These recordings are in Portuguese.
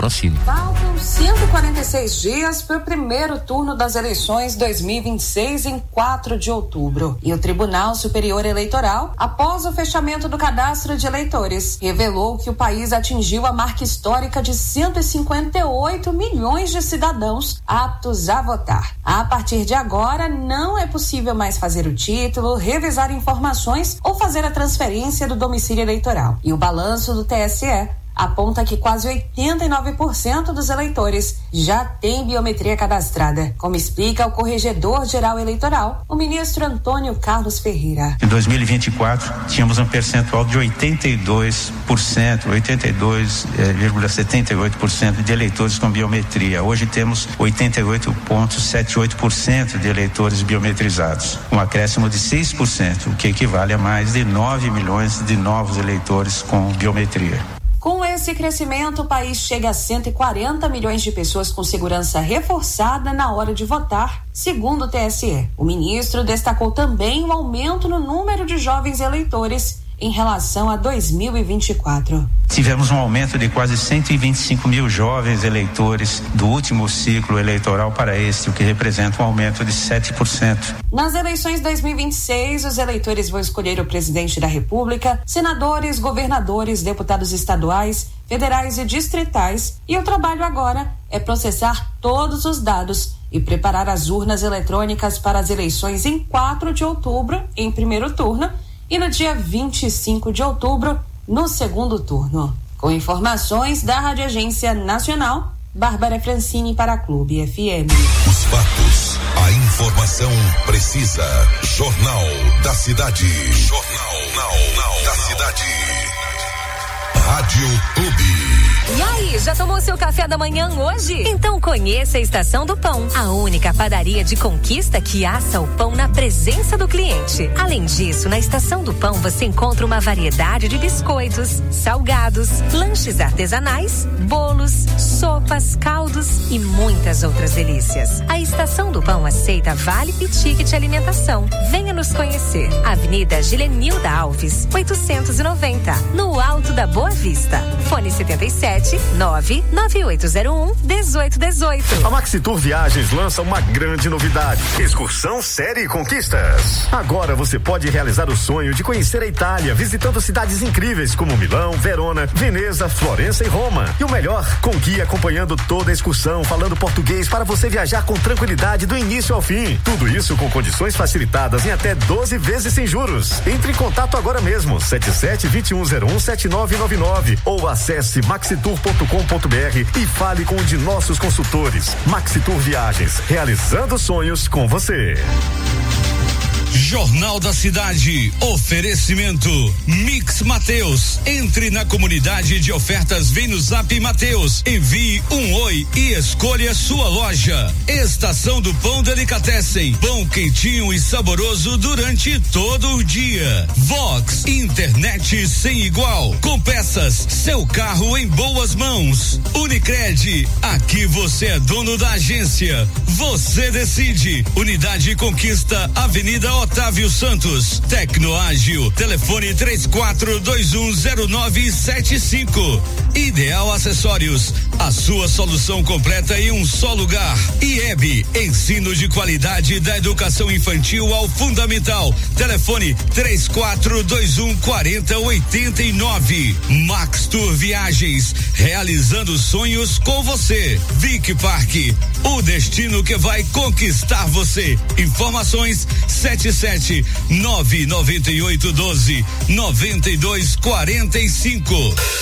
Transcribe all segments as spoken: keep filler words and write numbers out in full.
Francine. Faltam cento e quarenta e seis dias para o primeiro turno das eleições dois mil e vinte e seis em quatro de outubro. E o Tribunal Superior Eleitoral, após o fechamento do cadastro de eleitores, revelou que o país atingiu a marca histórica de cento e cinquenta e oito milhões de cidadãos aptos a votar. A partir de agora, não é possível mais fazer o título, revisar informações ou fazer a transferência do domicílio eleitoral. E o balanço do T S E aponta que quase oitenta e nove por cento dos eleitores já têm biometria cadastrada, como explica o Corregedor-Geral Eleitoral, o ministro Antônio Carlos Ferreira. Em dois mil e vinte e quatro, tínhamos um percentual de oitenta e dois por cento, oitenta e dois vírgula setenta e oito por cento de eleitores com biometria. Hoje temos oitenta e oito vírgula setenta e oito por cento de eleitores biometrizados, um acréscimo de seis por cento, o que equivale a mais de nove milhões de novos eleitores com biometria. Com esse crescimento, o país chega a cento e quarenta milhões de pessoas com segurança reforçada na hora de votar, segundo o T S E. O ministro destacou também o aumento no número de jovens eleitores em relação a dois mil e vinte e quatro. Tivemos um aumento de quase cento e vinte e cinco mil jovens eleitores do último ciclo eleitoral para este, o que representa um aumento de sete por cento. Nas eleições dois mil e vinte e seis, os eleitores vão escolher o presidente da República, senadores, governadores, deputados estaduais, federais e distritais, e o trabalho agora é processar todos os dados e preparar as urnas eletrônicas para as eleições em quatro de outubro, em primeiro turno, e no dia vinte e cinco de outubro, no segundo turno. Com informações da Rádio Agência Nacional, Bárbara Francini para a Clube F M. Os fatos, a informação precisa. Jornal da Cidade. Jornal não, não, da Cidade. Rádio Clube. E aí, já tomou seu café da manhã hoje? Então conheça a Estação do Pão, a única padaria de Conquista que assa o pão na presença do cliente. Além disso, na Estação do Pão você encontra uma variedade de biscoitos, salgados, lanches artesanais, bolos, sopas, caldos e muitas outras delícias. A Estação do Pão aceita vale e ticket alimentação. Venha nos conhecer. Avenida Gilenilda Alves, oitocentos e noventa, no Alto da Boa Vista. Fone setenta e sete, nove nove oito zero um, dezoito dezoito. A Maxitur Viagens lança uma grande novidade: excursão série Conquistas. Agora você pode realizar o sonho de conhecer a Itália, visitando cidades incríveis como Milão, Verona, Veneza, Florença e Roma. E o melhor, com guia acompanhando toda a excursão, falando português para você viajar com tranquilidade do início ao fim. Tudo isso com condições facilitadas em até doze vezes sem juros. Entre em contato agora mesmo, sete sete, dois um zero um, sete nove nove nove, ou acesse maxitur ponto com ponto b r e fale com um de nossos consultores. Maxitur Viagens, realizando sonhos com você. Jornal da Cidade, oferecimento Mix Mateus. Entre na comunidade de ofertas, vem no Zap Mateus, envie um oi e escolha sua loja. Estação do Pão Delicatessen, pão quentinho e saboroso durante todo o dia. Vox, internet sem igual, com peças, seu carro em boas mãos. Unicred, aqui você é dono da agência, você decide. Unidade Conquista, Avenida Otávio Santos. Tecnoágil, telefone três quatro dois um zero nove sete cinco. Ideal Acessórios, a sua solução completa em um só lugar. I E B, ensino de qualidade da educação infantil ao fundamental. Telefone três quatro dois um quatro zero oito nove. Max Tour Viagens, realizando sonhos com você. Vic Parque, o destino que vai conquistar você. Informações sete sete nove nove oito doze nove dois quatro cinco.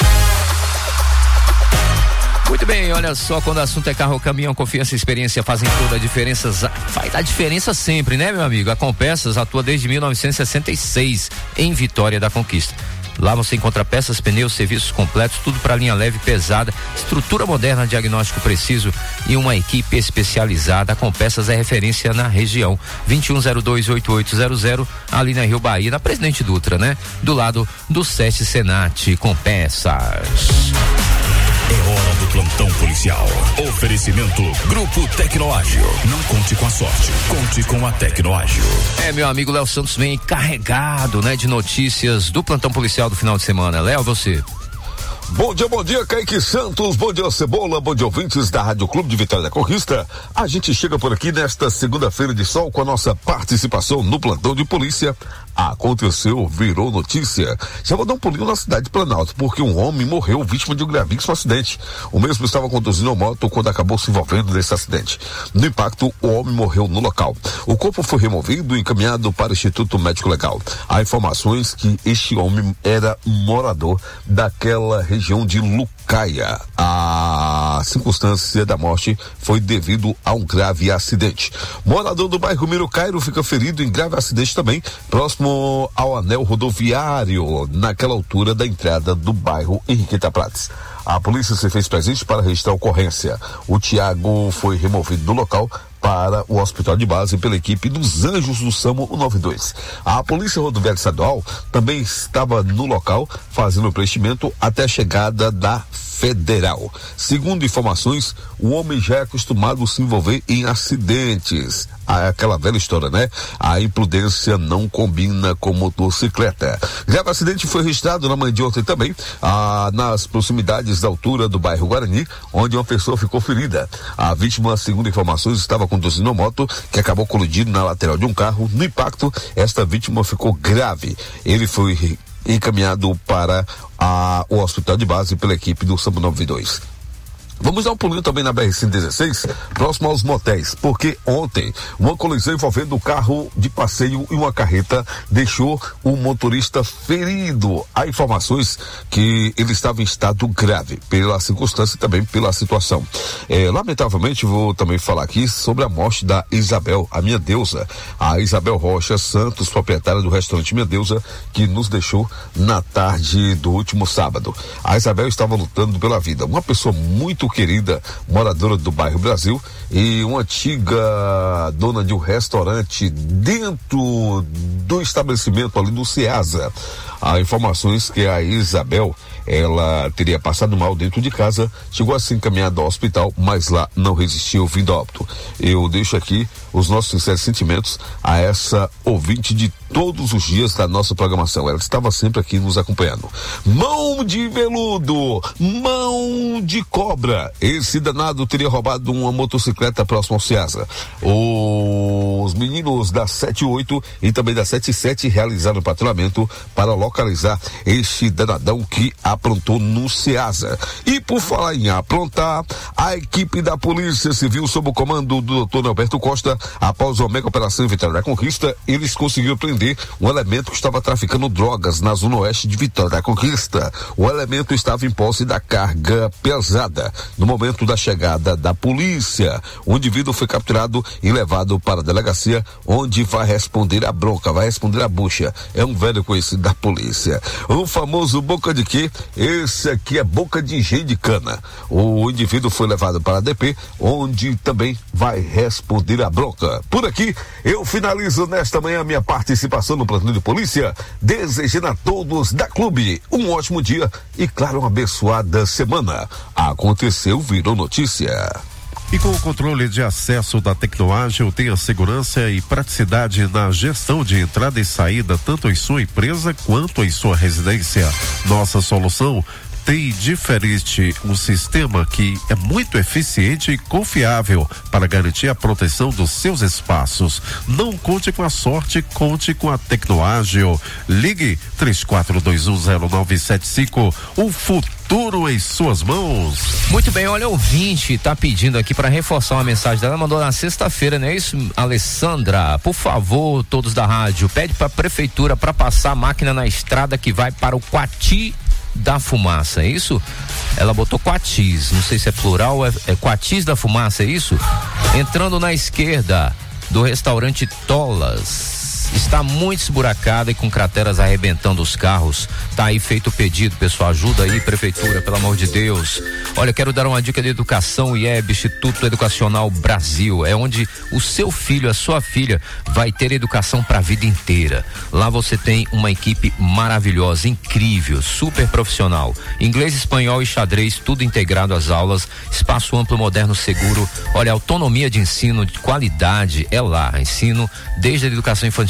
Muito bem, olha só, quando o assunto é carro, caminhão, confiança e experiência fazem toda a diferença, faz a diferença sempre, né, meu amigo? A Compeças atua desde mil novecentos e sessenta e seis em Vitória da Conquista. Lá você encontra peças, pneus, serviços completos, tudo para linha leve e pesada, estrutura moderna, diagnóstico preciso e uma equipe especializada. A Compeças é referência na região. vinte e um zero dois, oito oito zero zero, ali na Rio Bahia, na Presidente Dutra, né? Do lado do SESC Senat. Compeças. É hora do plantão policial. Oferecimento Grupo Tecnoágil. Não conte com a sorte, conte com a Tecnoágil. É, meu amigo Léo Santos vem carregado, né, de notícias do plantão policial do final de semana. Léo, você. Bom dia, bom dia, Kaique Santos, bom dia, Cebola, bom dia, ouvintes da Rádio Clube de Vitória da Conquista. A gente chega por aqui nesta segunda-feira de sol com a nossa participação no plantão de polícia. Aconteceu, virou notícia. Já vou dar um pulinho na cidade de Planalto, porque um homem morreu vítima de um gravíssimo acidente. O mesmo estava conduzindo a moto quando acabou se envolvendo nesse acidente. No impacto, o homem morreu no local. O corpo foi removido e encaminhado para o Instituto Médico Legal. Há informações que este homem era morador daquela região de Lucaia. A circunstância da morte foi devido a um grave acidente. Morador do bairro Mirocairo fica ferido em grave acidente também, próximo ao anel rodoviário, naquela altura da entrada do bairro Henriqueta Prates. A polícia se fez presente para registrar a ocorrência. O Tiago foi removido do local para o hospital de base pela equipe dos Anjos do SAMU cento e noventa e dois. A Polícia Rodoviária Estadual também estava no local fazendo o preenchimento até a chegada da Federal. Segundo informações, o homem já é acostumado a se envolver em acidentes. Aquela velha história, né? A imprudência não combina com motocicleta. Grave acidente foi registrado na manhã de ontem também, ah, nas proximidades da altura do bairro Guarani, onde uma pessoa ficou ferida. A vítima, segundo informações, estava conduzindo uma moto que acabou colidindo na lateral de um carro. No impacto, esta vítima ficou grave. Ele foi encaminhado para a, o hospital de base pela equipe do SAMU noventa e dois. Vamos dar um pulinho também na B R cento e dezesseis, próximo aos motéis, porque ontem uma colisão envolvendo o carro de passeio e uma carreta deixou o motorista ferido. Há informações que ele estava em estado grave, pela circunstância e também pela situação. É, lamentavelmente, vou também falar aqui sobre a morte da Isabel, a minha deusa, a Isabel Rocha Santos, proprietária do restaurante Minha Deusa, que nos deixou na tarde do último sábado. A Isabel estava lutando pela vida, uma pessoa muito querida, moradora do bairro Brasil e uma antiga dona de um restaurante dentro do estabelecimento ali do Ceasa. Há informações que a Isabel, ela teria passado mal dentro de casa, chegou a ser encaminhada ao hospital, mas lá não resistiu, vindo a óbito. Eu deixo aqui os nossos sinceros sentimentos a essa ouvinte de todos os dias da nossa programação. Ela estava sempre aqui nos acompanhando. Mão de veludo, mão de cobra. Esse danado teria roubado uma motocicleta próximo ao Ceasa. Os meninos da sete oito e também da sete sete realizaram o patrulhamento para localizar este danadão que aprontou no Ceasa. E por falar em aprontar, a equipe da Polícia Civil, sob o comando do doutor Alberto Costa, após uma mega operação em Vitória da Conquista, eles conseguiram prender um elemento que estava traficando drogas na zona oeste de Vitória da Conquista. O elemento estava em posse da carga pesada. No momento da chegada da polícia, o indivíduo foi capturado e levado para a delegacia, onde vai responder a bronca, vai responder a bucha. É um velho conhecido da polícia. O famoso boca de quê? Esse aqui é boca de engenho de cana. O indivíduo foi levado para a D P, onde também vai responder a bronca. Por aqui, eu finalizo nesta manhã a minha participação no plantão de polícia, desejando a todos da Clube um ótimo dia e, claro, uma abençoada semana. Aconteceu, virou notícia. E com o controle de acesso da Tecnoágil, tenha segurança e praticidade na gestão de entrada e saída, tanto em sua empresa quanto em sua residência. Nossa solução tem diferente um sistema que é muito eficiente e confiável para garantir a proteção dos seus espaços. Não conte com a sorte, conte com a Tecnoágil. Ligue três quatro dois um zero nove sete cinco. O futuro em suas mãos. Muito bem, olha, o ouvinte tá pedindo aqui para reforçar uma mensagem dela, mandou na sexta-feira, não é isso, Alessandra? Por favor, todos da rádio, pede para a prefeitura para passar a máquina na estrada que vai para o Quati da Fumaça, é isso? Ela botou Quatis, não sei se é plural, é, é Quatis da Fumaça, é isso? Entrando na esquerda do restaurante Tolas. Está muito esburacada e com crateras arrebentando os carros. Tá aí feito o pedido, pessoal. Ajuda aí, prefeitura, pelo amor de Deus. Olha, quero dar uma dica de educação. I E B, Instituto Educacional Brasil. É onde o seu filho, a sua filha, vai ter educação para a vida inteira. Lá você tem uma equipe maravilhosa, incrível, super profissional. Inglês, espanhol e xadrez, tudo integrado às aulas. Espaço amplo, moderno, seguro. Olha, autonomia de ensino de qualidade é lá. Ensino desde a educação infantil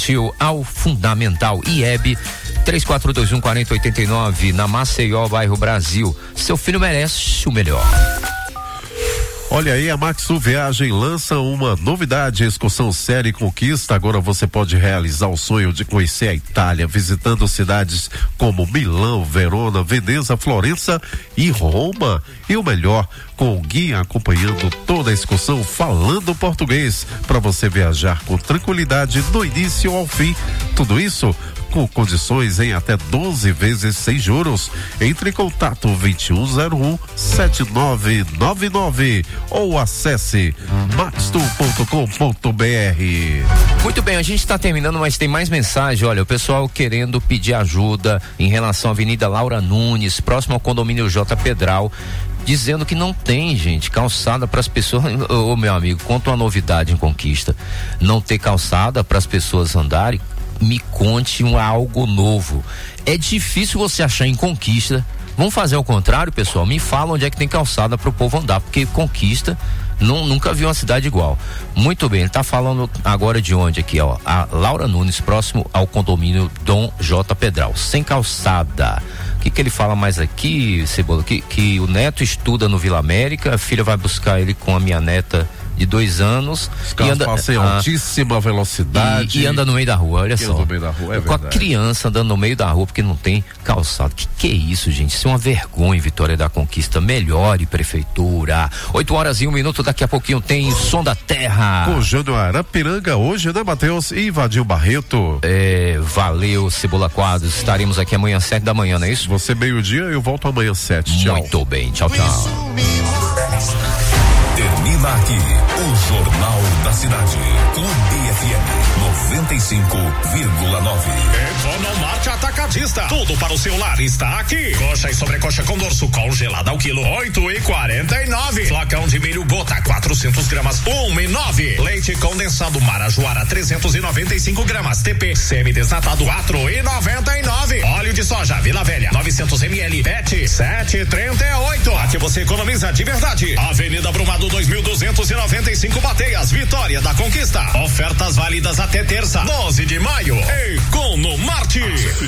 infantil ao fundamental. I E B três quatro dois um quatro zero oito nove, na Maceió, bairro Brasil. Seu filho merece o melhor. Olha aí, a Maxu Viagem lança uma novidade, excursão série Conquista. Agora você pode realizar o sonho de conhecer a Itália, visitando cidades como Milão, Verona, Veneza, Florença e Roma. E o melhor, com o guia acompanhando toda a excursão, falando português, para você viajar com tranquilidade do início ao fim. Tudo isso com condições em até doze vezes sem juros. Entre em contato vinte e um zero um, sete nove nove nove ou acesse maxtour ponto com ponto b r. Muito bem, a gente está terminando, mas tem mais mensagem. Olha, o pessoal querendo pedir ajuda em relação à Avenida Laura Nunes, próximo ao condomínio J. Pedral, dizendo que não tem, gente, calçada para as pessoas. Ô, meu amigo, conta uma novidade em Conquista. Não ter calçada para as pessoas andarem. Me conte um algo novo. É difícil você achar em Conquista. Vamos fazer o contrário, pessoal. Me fala onde é que tem calçada para o povo andar, porque Conquista não, nunca vi uma cidade igual. Muito bem, ele tá falando agora de onde aqui, ó? A Laura Nunes, próximo ao condomínio Dom J. Pedral, sem calçada. O que que ele fala mais aqui, Cebola? Que, que o neto estuda no Vila América, a filha vai buscar ele com a minha neta de dois anos. Os carros anda, passam em ah, altíssima velocidade. E, e anda no meio da rua, olha e só. anda no meio da rua, é com a verdade. criança andando no meio da rua porque não tem calçado. Que que é isso, gente? Isso é uma vergonha, Vitória da Conquista. Melhore, prefeitura. oito horas e um minuto, daqui a pouquinho tem Som da Terra. Com Júnior Arapiranga hoje, né, Matheus? E Vadir Barreto. É, valeu, Cebola Quadros. Estaremos aqui amanhã às sete da manhã, não é isso? Você meio-dia, eu volto amanhã às sete. Tchau. Muito bem, tchau, tchau. Termina aqui o Jornal da Cidade. Clube F M noventa e cinco vírgula nove. Economarte Atacadista. Tudo para o seu lar está aqui. Coxa e sobrecoxa com dorso congelada ao quilo oito e quarenta e nove. Flacão de milho gota quatrocentos gramas um e nove. Leite condensado Marajoara trezentos e noventa e cinco gramas. T P semi-desnatado quatro e noventa e nove. Óleo de soja Vila Velha novecentos mililitros. Pet sete e trinta e oito. Aqui você economiza de verdade. Avenida Brumado dois mil duzentos e noventa e cinco Bateias, Vitória da Conquista. Ofertas válidas até terça, doze de maio. Economarte.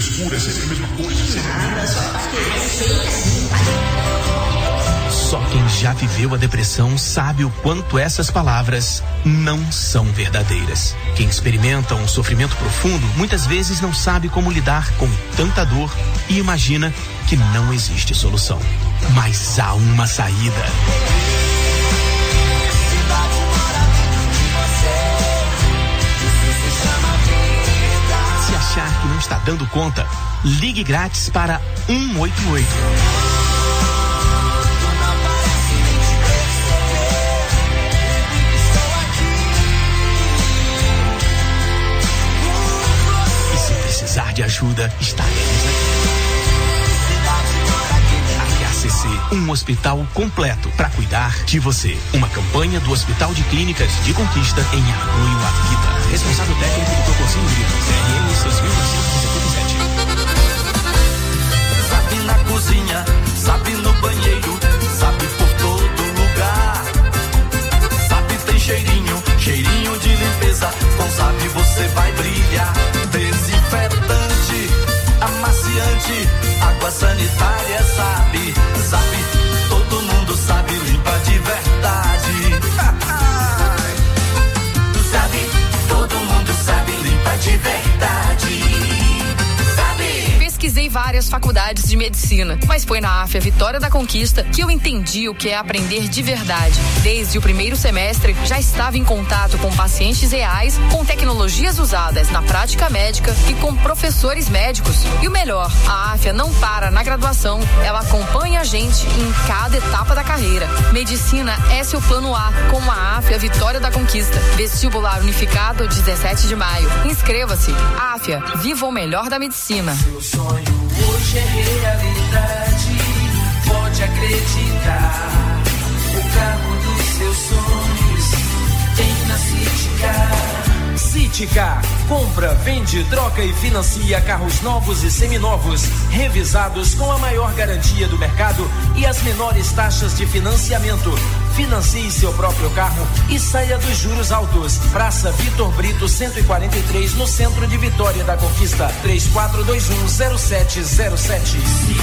Só quem já viveu a depressão sabe o quanto essas palavras não são verdadeiras. Quem experimenta um sofrimento profundo muitas vezes não sabe como lidar com tanta dor e imagina que não existe solução. Mas há uma saída. Se achar que não está dando conta, ligue grátis para um oito oito. E se precisar de ajuda, estaremos aqui. H C C, um hospital completo para cuidar de você. Uma campanha do Hospital de Clínicas de Conquista em apoio à vida. Responsável técnico do Proconcinho Grito, C R M seis mil novecentos e setenta e sete. Sabe na cozinha, sabe no banheiro, sabe por todo lugar. Sabe tem cheirinho, cheirinho de limpeza. Com Sabe você vai brilhar. Desinfetante, amaciante, água sanitária, sabe, sabe, todo mundo sabe, limpa de verdade. Sabe, todo mundo sabe, limpa de verdade. Sabe. Pesquisei várias faculdades de medicina, mas foi na AFIA Vitória da Conquista que eu entendi o que é aprender de verdade. Desde o primeiro semestre, já estava em contato com pacientes reais, com tecnologias usadas na prática médica e com professores médicos. E o melhor, a AFIA não para na graduação, ela acompanha a gente em cada etapa da carreira. Medicina é seu plano A, com a AFIA Vitória da Conquista. Vestibular unificado, dezessete de maio. Inscreva-se. AFIA, viva o melhor da medicina. Seu sonho hoje é realidade, pode acreditar. O carro dos seus sonhos tem na Citicar. Citicar, compra, vende, troca e financia carros novos e seminovos, revisados com a maior garantia do mercado e as menores taxas de financiamento. Financie seu próprio carro e saia dos juros altos. Praça Vitor Brito cento e quarenta e três, no centro de Vitória da Conquista. três quatro dois um zero sete zero sete.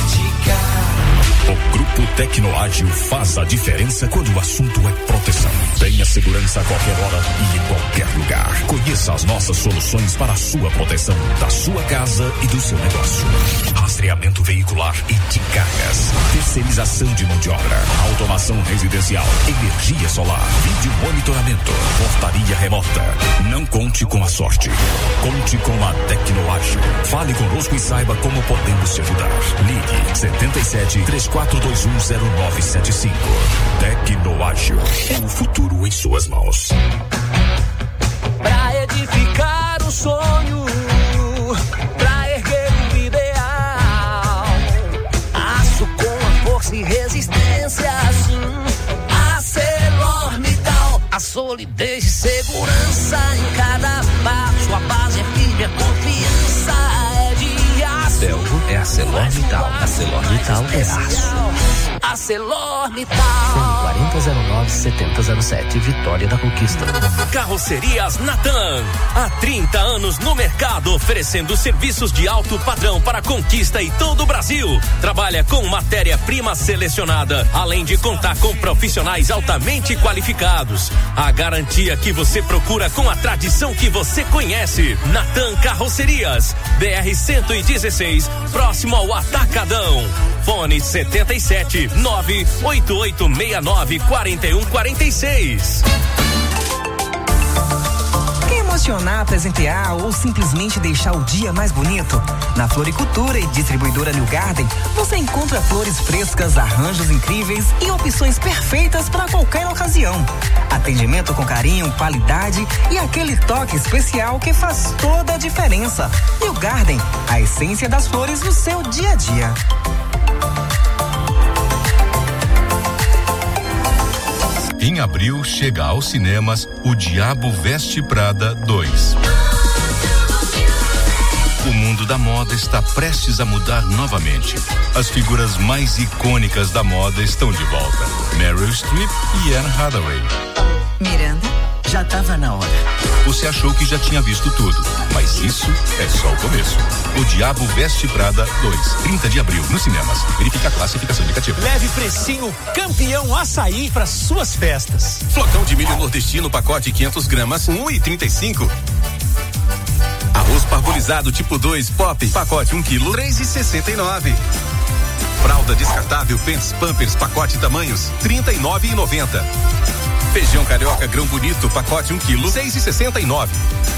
O Grupo Tecnoágil faz a diferença quando o assunto é proteção. Tenha segurança a qualquer hora e em qualquer lugar. Conheça as nossas soluções para a sua proteção, da sua casa e do seu negócio. Rastreamento veicular e de cargas. Terceirização de mão de obra. Automação residencial. Energia solar. Vídeo monitoramento. Portaria remota. Não conte com a sorte. Conte com a Tecnoágil. Fale conosco e saiba como podemos te ajudar. Ligue setenta e sete, três quatro dois um zero nove sete cinco. Tecnoágil. O futuro em suas mãos. Pra edificar o sonho, pra erguer o ideal, aço com a força e resistência, assim, ArcelorMittal, a solidez e segurança em cada passo, a base é firme, a confiança é de aço. Belgo é ArcelorMittal, ArcelorMittal é aço. ArcelorMittal. quarenta zero nove, setenta zero sete, Vitória da Conquista. Carrocerias Natan. Há trinta anos no mercado, oferecendo serviços de alto padrão para Conquista e todo o Brasil. Trabalha com matéria-prima selecionada, além de contar com profissionais altamente qualificados. A garantia que você procura com a tradição que você conhece. Natan Carrocerias, B R cento e dezesseis, próximo ao Atacadão. Fone setenta e sete, nove oito oito seis nove, quatro um quatro seis. Emocionar, presentear ou simplesmente deixar o dia mais bonito? Na Floricultura e Distribuidora New Garden, você encontra flores frescas, arranjos incríveis e opções perfeitas para qualquer ocasião. Atendimento com carinho, qualidade e aquele toque especial que faz toda a diferença. New Garden, a essência das flores no seu dia a dia. Em abril, chega aos cinemas O Diabo Veste Prada dois. O mundo da moda está prestes a mudar novamente. As figuras mais icônicas da moda estão de volta. Meryl Streep e Anne Hathaway. Miranda, já estava na hora. Você achou que já tinha visto tudo, mas isso é só o começo. O Diabo Veste Prada dois, trinta de abril, nos cinemas. Verifica a classificação indicativa. Leve precinho campeão açaí para suas festas. Flocão de milho nordestino, pacote quinhentas gramas, um e trinta e cinco. Arroz parbolizado tipo dois, pop, pacote um quilo, três e sessenta e nove. Fralda descartável Pants Pampers, pacote tamanhos, trinta e nove e noventa. Feijão carioca grão bonito, pacote um quilo, seis e sessenta e nove.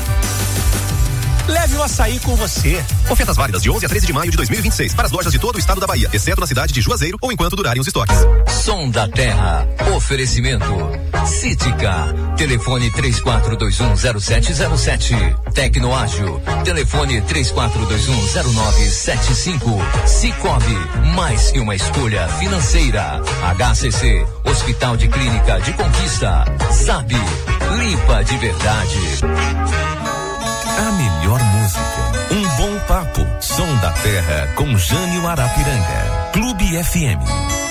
Leve o açaí com você. Ofertas válidas de onze a treze de maio de dois mil e vinte e seis para as lojas de todo o estado da Bahia, exceto na cidade de Juazeiro ou enquanto durarem os estoques. Som da Terra. Oferecimento. Cítica. Telefone três quatro dois um zero sete zero sete. Tecnoágil. Telefone três quatro dois um zero nove sete cinco. Cicobi. Mais que uma escolha financeira. H C C. Hospital de Clínica de Conquista. Sabe. Limpa de verdade. A melhor música, um bom papo, Som da Terra com Jânio Arapiranga, Clube F M.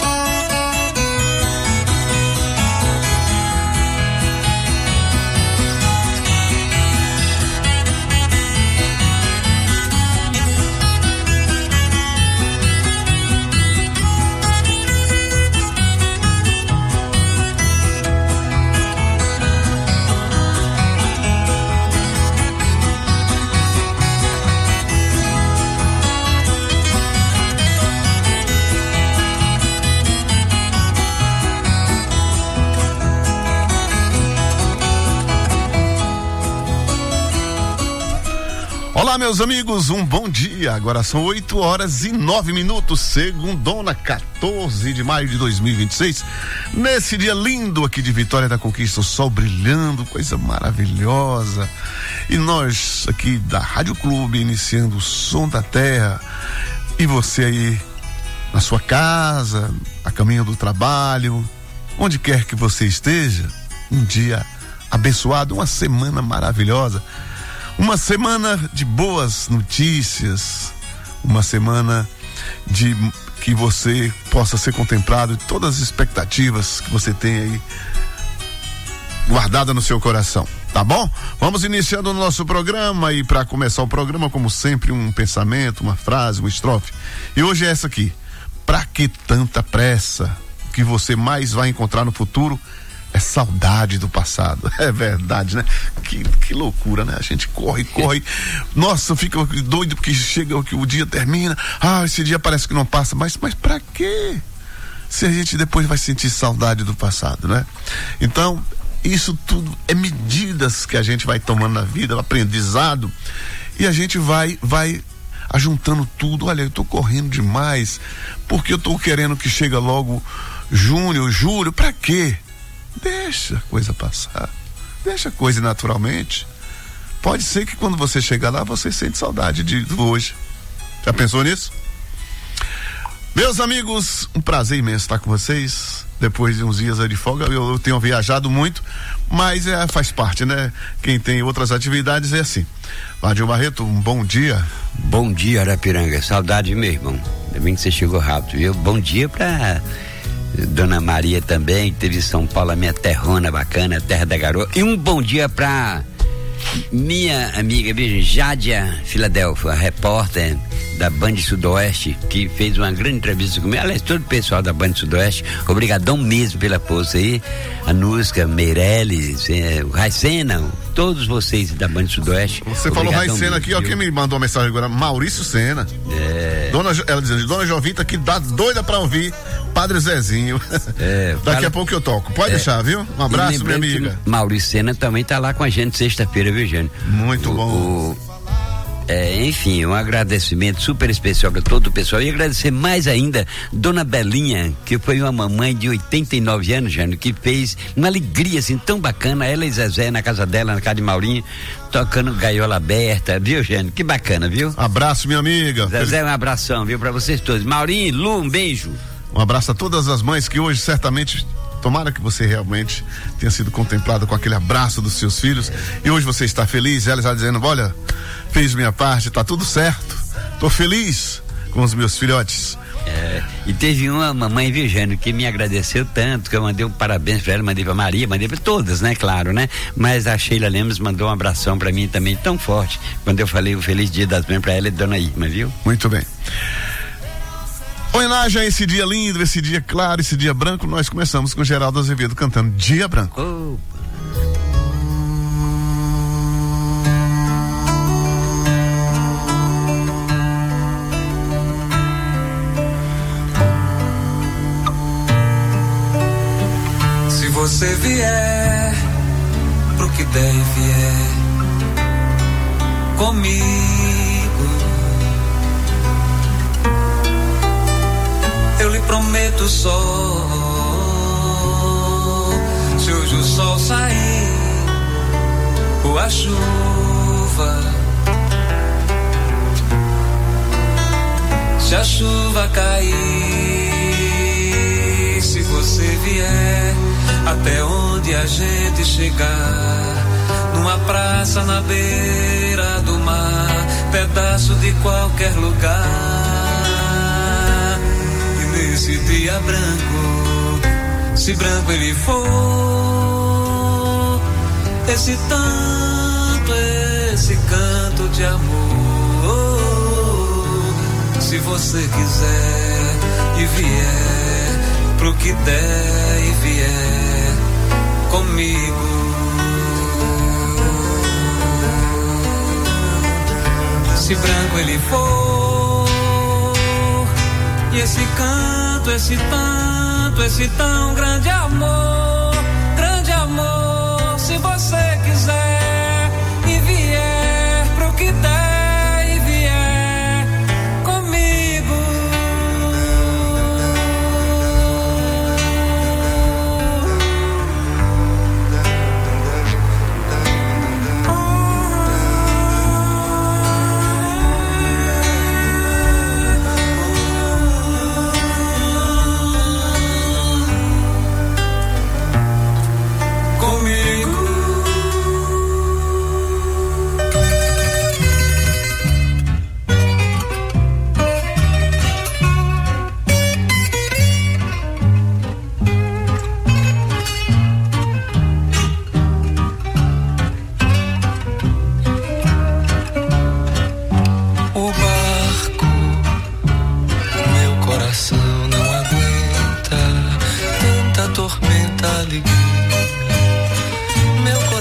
Olá, meus amigos, um bom dia. Agora são oito horas e nove minutos, segundona, quatorze de maio de dois mil e vinte e seis. Nesse dia lindo aqui de Vitória da Conquista, o sol brilhando, coisa maravilhosa. E nós aqui da Rádio Clube iniciando o Som da Terra. E você aí na sua casa, a caminho do trabalho, onde quer que você esteja, um dia abençoado, uma semana maravilhosa. Uma semana de boas notícias, uma semana de que você possa ser contemplado de todas as expectativas que você tem aí guardada no seu coração, tá bom? Vamos iniciando o nosso programa e para começar o programa, como sempre, um pensamento, uma frase, uma estrofe. E hoje é essa aqui: pra que tanta pressa? O que você mais vai encontrar no futuro é saudade do passado. É verdade, né? Que, que loucura, né? A gente corre, corre. Nossa, fica doido porque chega que o dia termina. Ah, esse dia parece que não passa. Mas, mas pra quê? Se a gente depois vai sentir saudade do passado, né? Então, isso tudo é medidas que a gente vai tomando na vida, aprendizado, e a gente vai, vai ajuntando tudo. Olha, eu tô correndo demais, porque eu tô querendo que chegue logo junho, julho. Pra quê? Deixa a coisa passar, deixa a coisa naturalmente. Pode ser que quando você chegar lá, você sente saudade de hoje. Já pensou nisso? Meus amigos, um prazer imenso estar com vocês. Depois de uns dias de folga, eu, eu tenho viajado muito, mas é, faz parte, né? Quem tem outras atividades é assim. Vadinho Barreto, um bom dia. Bom dia, Arapiranga. Saudade, meu irmão. Ainda bem que você chegou rápido, viu? Bom dia pra Dona Maria também, que teve em São Paulo, a minha terrona bacana, terra da garoa. E um bom dia pra minha amiga, veja, Jádia Filadélfia, a repórter da Band Sudoeste, que fez uma grande entrevista comigo. Aliás, todo o pessoal da Band Sudoeste, obrigadão mesmo pela força aí. A Nusca, Meirelles, é, o Raicena, todos vocês da Band Sudoeste. Você falou Raicena aqui, ó, quem me mandou uma mensagem agora? Maurício Sena. É. Dona, ela dizendo, Dona Jovita, que dá doida pra ouvir Padre Zezinho. É, Daqui fala... a pouco eu toco. Pode é. deixar, viu? Um abraço, minha amiga. Maurício Sena também tá lá com a gente sexta-feira, viu, Jânio? Muito o, bom. O... É, enfim, um agradecimento super especial para todo o pessoal, e agradecer mais ainda Dona Belinha, que foi uma mamãe de oitenta e nove anos, Jânio, que fez uma alegria assim tão bacana, ela e Zezé na casa dela, na casa de Maurinho, tocando gaiola aberta, viu, Jânio? Que bacana, viu? Abraço, minha amiga. Zezé, um abração, viu, para vocês todos. Maurinho, Lu, um beijo. Um abraço a todas as mães que hoje certamente, tomara que você realmente tenha sido contemplado com aquele abraço dos seus filhos, e hoje você está feliz, ela já dizendo, olha, fiz minha parte, tá tudo certo, tô feliz com os meus filhotes. É, e teve uma mamãe, viu, Jânio, que me agradeceu tanto, que eu mandei um parabéns pra ela, mandei pra Maria, mandei pra todas, né, claro, né, mas a Sheila Lemos mandou um abração pra mim também, tão forte, quando eu falei o Feliz Dia das Mães pra ela e Dona Irma, viu? Muito bem. Homenagem a esse dia lindo, esse dia claro, esse dia branco, nós começamos com Geraldo Azevedo cantando Dia Branco. Oh. Se você vier pro que der e vier comigo, eu lhe prometo só, se hoje o sol sair ou a chuva, se a chuva cair, se você vier até onde a gente chegar, numa praça na beira do mar, pedaço de qualquer lugar. Esse dia branco, se branco ele for, esse tanto, esse canto de amor, se você quiser e vier pro que der e vier comigo, se branco ele for, e esse canto, esse tanto, esse tão grande amor, grande amor, se você quiser e vier pro que der e vier comigo.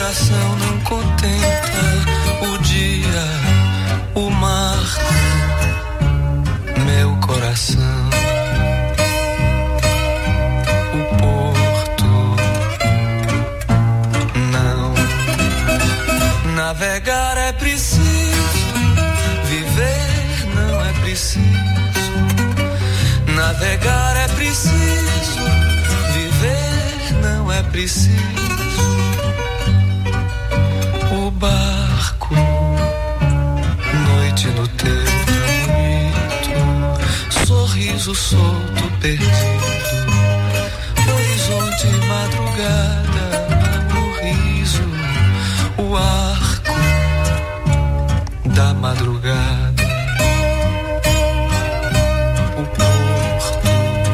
coração não contenta o dia, o marco, meu coração. O porto, não. Navegar é preciso, viver não é preciso. Navegar é preciso, viver não é preciso. O barco, noite no teu bonito, sorriso solto perdido, horizonte madrugada, o riso, o arco da madrugada. O porto,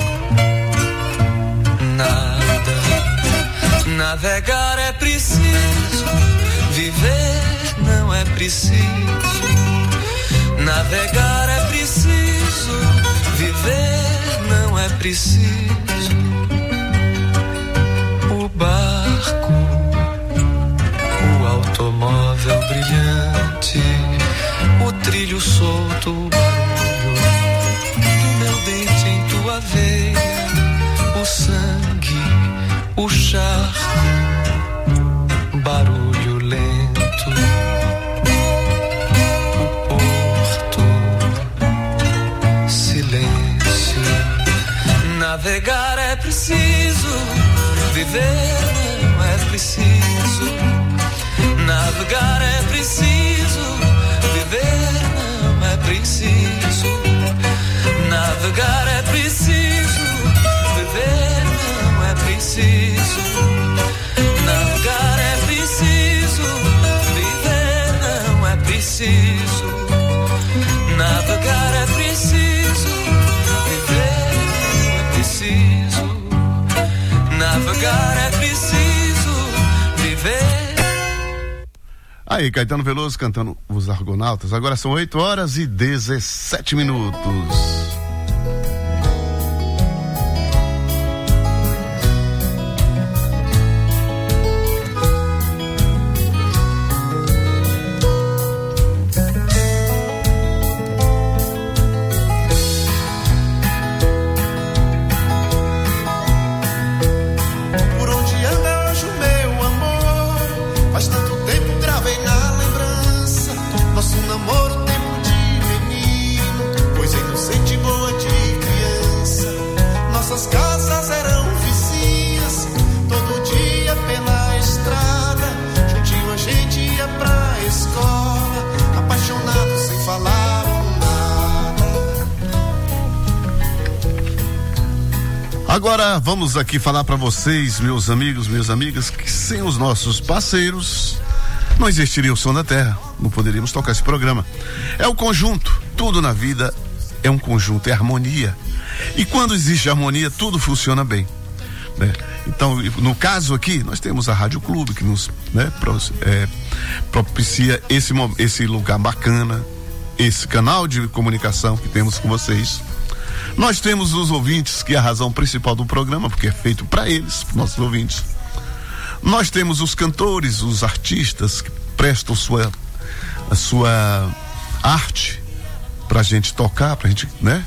nada. Navegar é preciso, viver não é preciso. Navegar é preciso, viver não é preciso. O barco, o automóvel brilhante, o trilho solto, o barulho do meu dente em tua veia, o sangue, o charco, barulho lento. O porto, silêncio. Navegar é preciso, viver não é preciso. Navegar é preciso, viver não é preciso. Navegar é preciso, viver não é preciso. Navegar é preciso, viver não é preciso. Navegar é preciso, viver não é preciso. Navegar é preciso, viver. Aí, Caetano Veloso cantando Os Argonautas. Agora são oito horas e dezessete minutos. Agora vamos aqui falar para vocês, meus amigos, minhas amigas, que sem os nossos parceiros não existiria o Som da Terra, não poderíamos tocar esse programa. É o conjunto, tudo na vida é um conjunto, é harmonia. E quando existe harmonia, tudo funciona bem, né? Então, no caso aqui, nós temos a Rádio Clube que nos, né, pro, é, propicia esse, esse lugar bacana, esse canal de comunicação que temos com vocês. Nós temos os ouvintes, que é a razão principal do programa, porque é feito para eles, para nossos ouvintes. Nós temos os cantores, os artistas que prestam sua, a sua arte pra gente tocar, pra gente, né?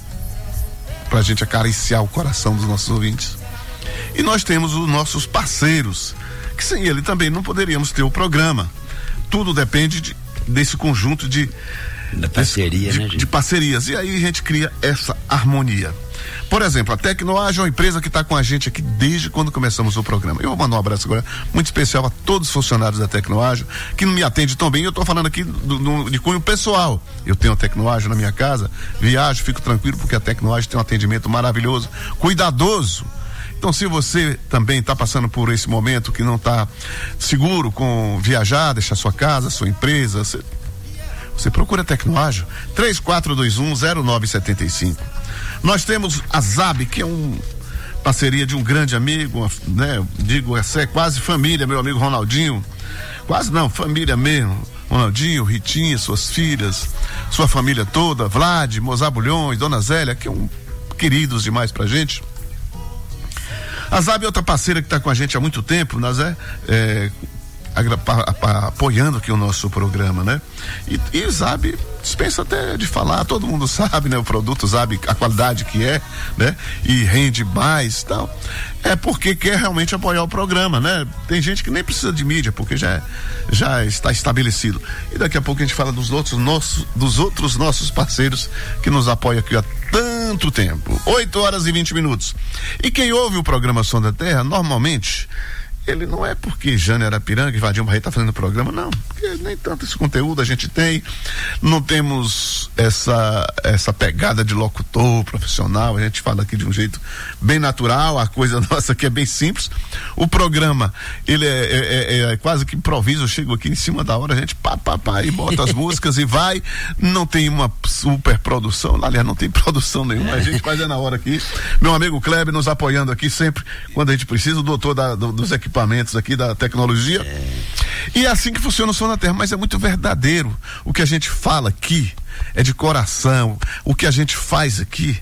Pra gente acariciar o coração dos nossos ouvintes. E nós temos os nossos parceiros, que sem ele também não poderíamos ter o programa. Tudo depende de, desse conjunto de Da parceria, de, né, gente? de parcerias. E aí a gente cria essa harmonia. Por exemplo, a Tecnoage é uma empresa que está com a gente aqui desde quando começamos o programa. Eu vou mandar um abraço agora muito especial a todos os funcionários da Tecnoage, que não me atendem tão bem. Eu estou falando aqui do, do, de cunho pessoal. Eu tenho a Tecnoage na minha casa, viajo, fico tranquilo, porque a Tecnoage tem um atendimento maravilhoso, cuidadoso. Então, se você também está passando por esse momento que não está seguro com viajar, deixar sua casa, sua empresa, você, você procura a Tecnoage, três quatro dois um zero nove sete cinco. Nós temos a Zab, que é um parceria de um grande amigo, uma, né? Digo, essa é quase família, meu amigo Ronaldinho. Quase não, família mesmo. Ronaldinho, Ritinha, suas filhas, sua família toda, Vlad, Mozar Bulhões, Dona Zélia, que é um queridos demais pra gente. A Zab é outra parceira que está com a gente há muito tempo, Nazé, é, agra, pa, pa, apoiando aqui o nosso programa, né? E, e o Zab dispensa até de falar, todo mundo sabe, né? O produto Zab, a qualidade que é, né? E rende mais e tal. É porque quer realmente apoiar o programa, né? Tem gente que nem precisa de mídia, porque já, já está estabelecido. E daqui a pouco a gente fala dos outros nossos, dos outros nossos parceiros que nos apoiam aqui há tanto tempo. oito horas e vinte minutos. E quem ouve o programa Som da Terra, normalmente, ele não é porque Jânio Arapiranga e Vadir Barreto tá fazendo o programa, não, porque nem tanto esse conteúdo a gente tem, não temos essa essa pegada de locutor profissional, a gente fala aqui de um jeito bem natural, a coisa nossa aqui é bem simples. O programa, ele é, é, é, é quase que improviso, eu chego aqui em cima da hora, a gente pá, pá, pá, e bota as músicas e vai, não tem uma super produção, aliás, não tem produção nenhuma, a gente faz é na hora aqui. Meu amigo Kleber nos apoiando aqui sempre, quando a gente precisa, o doutor da, do, dos equipamentos aqui da tecnologia. É. E é assim que funciona o Som da Terra, mas é muito verdadeiro. O que a gente fala aqui é de coração. O que a gente faz aqui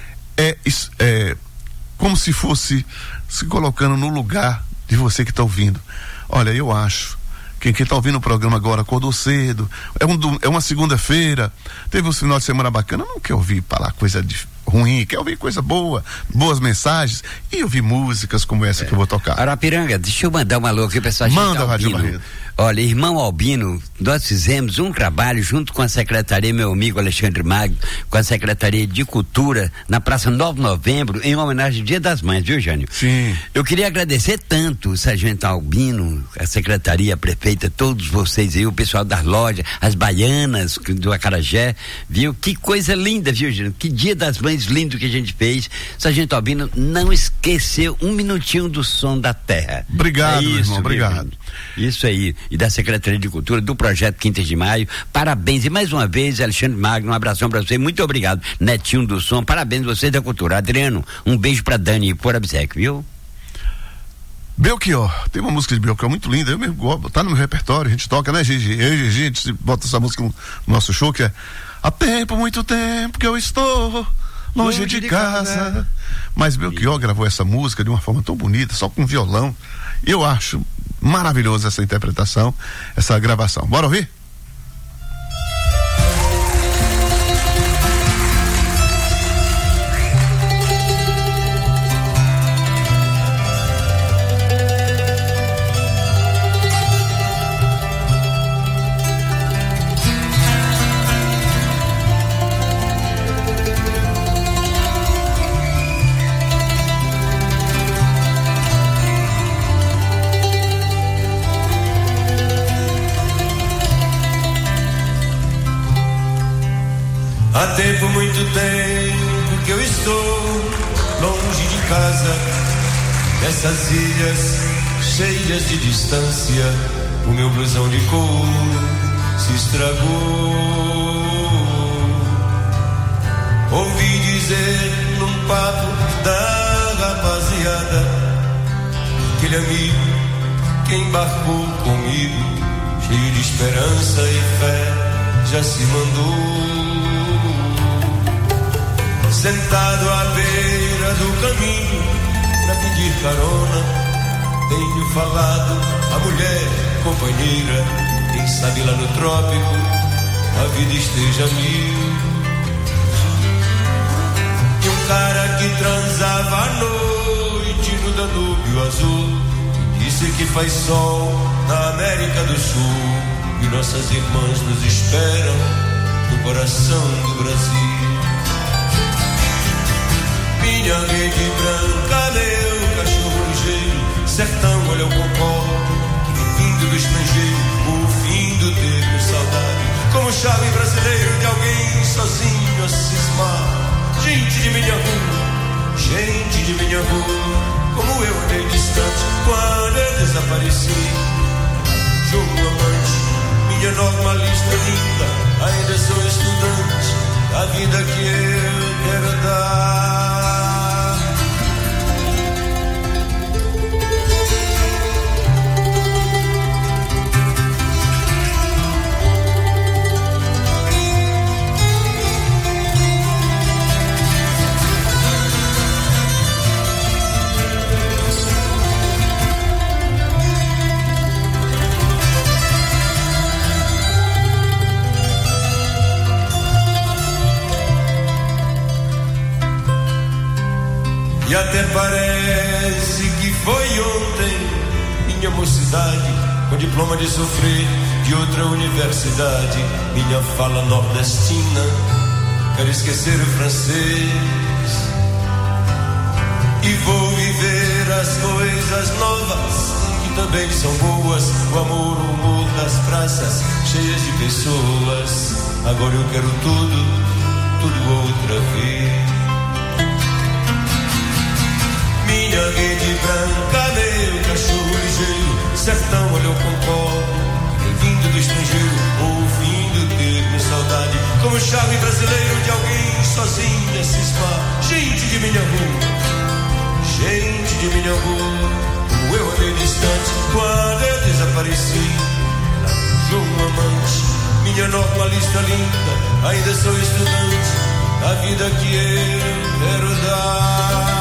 é, é como se fosse se colocando no lugar de você que está ouvindo. Olha, eu acho que quem está ouvindo o programa agora acordou cedo, é, um, é uma segunda-feira, teve um final de semana bacana, não quer ouvir falar coisa de ruim, quer ouvir coisa boa, boas mensagens e ouvir músicas como essa é. que eu vou tocar. Arapiranga, deixa eu mandar uma alô aqui, pessoal. Manda, Vadir Barreto. Olha, irmão Albino, nós fizemos um trabalho junto com a Secretaria, meu amigo Alexandre Magno, com a Secretaria de Cultura, na Praça nove de Novembro, em homenagem ao Dia das Mães, viu, Jânio? Sim. Eu queria agradecer tanto o Sargento Albino, a Secretaria, a Prefeita, todos vocês aí, o pessoal das lojas, as baianas do Acarajé, viu? Que coisa linda, viu, Jânio? Que Dia das Mães lindo que a gente fez. Sargento Albino não esqueceu um minutinho do Som da Terra. Obrigado, é isso, irmão, obrigado. Irmão. Isso aí, e da Secretaria de Cultura, do Projeto Quintas de Maio, parabéns, e mais uma vez, Alexandre Magno, um abração pra você, muito obrigado, Netinho do Som, parabéns vocês da Cultura. Adriano, um beijo pra Dani e por obséquio, viu? Belchior, tem uma música de Belchior muito linda, eu mesmo gosto, tá no meu repertório, a gente toca, né, Gigi? Eu e Gigi, a gente bota essa música no nosso show, que é há tempo, muito tempo que eu estou longe, longe de, de casa. casa. Mas Belchior gravou essa música de uma forma tão bonita, só com violão. Eu acho maravilhosa essa interpretação, essa gravação. Bora ouvir? Há tempo, muito tempo que eu estou longe de casa, dessas ilhas cheias de distância. O meu blusão de couro se estragou. Ouvi dizer num papo da rapaziada, aquele amigo que embarcou comigo, cheio de esperança e fé, já se mandou. Sentado à beira do caminho pra pedir carona, tenho falado a mulher companheira, quem sabe lá no trópico a vida esteja mil. E um cara que transava à noite no Danúbio azul disse que faz sol na América do Sul e nossas irmãs nos esperam no coração do Brasil. Minha rede branca, meu cachorro ligeiro, sertão, olha o cocó, vindo do estrangeiro, o fim do tempo, saudade, como chave brasileiro de alguém sozinho a cismar. Gente de minha rua, gente de minha rua, como eu andei distante quando eu desapareci. Jogo amante, minha normalista linda, ainda sou estudante da vida que eu quero dar. foi ontem, minha mocidade, com diploma de sofrer de outra universidade. Minha fala nordestina, quero esquecer o francês e vou viver as coisas novas que também são boas. O amor, o humor das praças cheias de pessoas. Agora eu quero tudo, tudo outra vez. Minha rede branca, meu cachorro ligeiro, sertão olhou com cor, vindo do estrangeiro, ouvindo ter-me saudade, como chave brasileiro de alguém sozinho a cismar. Gente de minha rua, gente de minha rua, como eu andei distante quando eu desapareci. Largou um amante, minha normalista linda, ainda sou estudante, a vida que eu quero dar.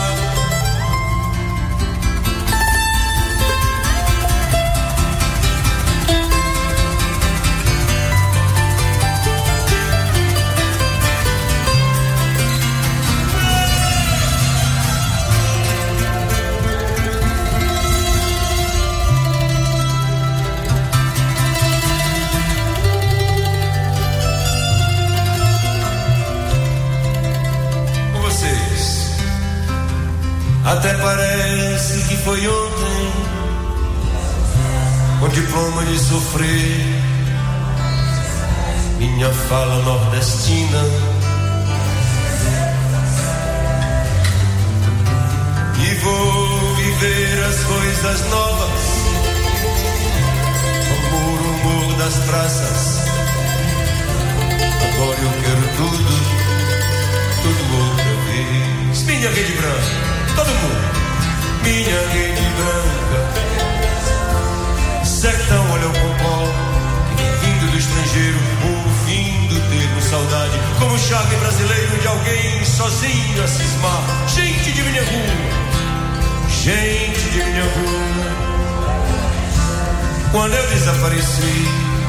Até parece que foi ontem, com diploma de sofrer, minha fala nordestina. E vou viver as coisas novas, amor, o humor das praças. Agora eu quero tudo, tudo outra vez. Minha rede branca, todo mundo. Minha rede branca, sertão olhou com pó, vindo do estrangeiro, ouvindo ter saudade, como chave brasileiro de alguém sozinho a cismar. Gente de minha rua, gente de minha rua, quando eu desapareci,